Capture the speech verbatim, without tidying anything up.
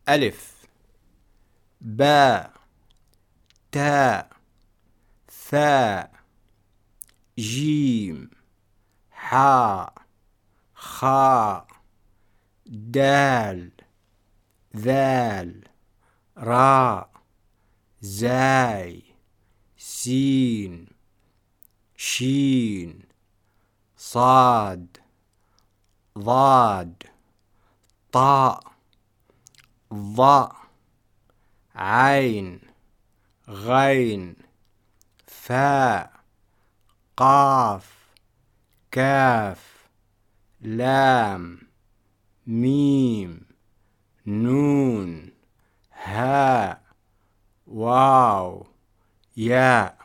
ألف باء تاء ثاء جيم حاء خاء دال ذال راء زاي سين شين صاد ضاد طاء ظاء عين غين فاء قاف كاف لام ميم نون هاء واو ياء